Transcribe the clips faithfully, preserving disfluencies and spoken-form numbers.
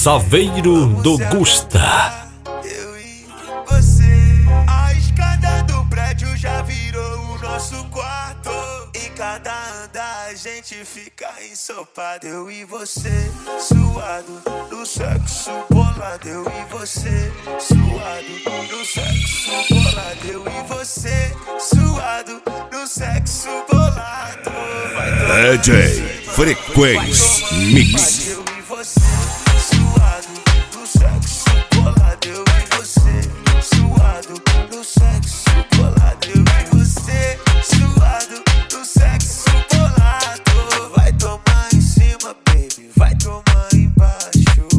Saveiro do Gusta. Eu e você, a escada do prédio já virou o nosso quarto. E cada andar a gente fica ensopado. Eu e você, suado, no sexo bolado. Eu e você, suado, no sexo bolado. Eu e você, suado, no sexo bolado. D J Frequência Mix. Eu e você, suado, no sexo bolado. Eu e você, suado, no sexo bolado. Eu e você, suado, no sexo bolado. Vai tomar em cima, baby, vai tomar embaixo.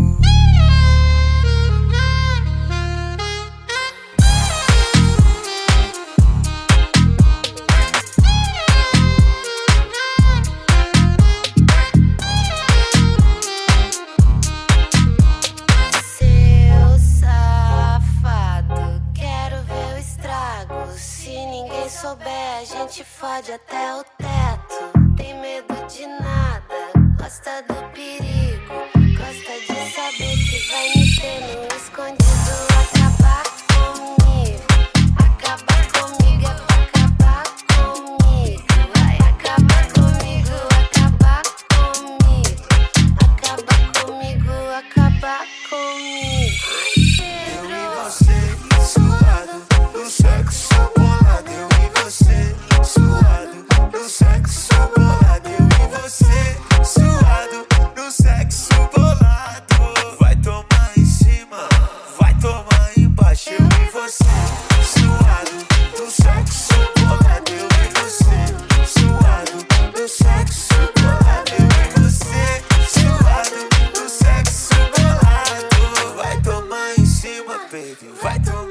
Souber, a gente fode até o teto. Tem medo de nada, gosta do perigo. Gosta de saber que vai me ter no escondido. Acabar comigo, acabar comigo é pra acabar comigo. Vai acabar comigo, acabar comigo. Acabar comigo, acabar comigo. Eu e você, suado, no sexo bolado. Eu e você, suado, no sexo bolado. Eu e você, suado, no sexo bolado. Vai tomar em cima, vai tomar embaixo. Eu e você, suado, no sexo bolado. Eu e você, suado, no sexo bolado. Eu e você, suado, no sexo bolado. Vai tomar em cima, baby, vai tomar.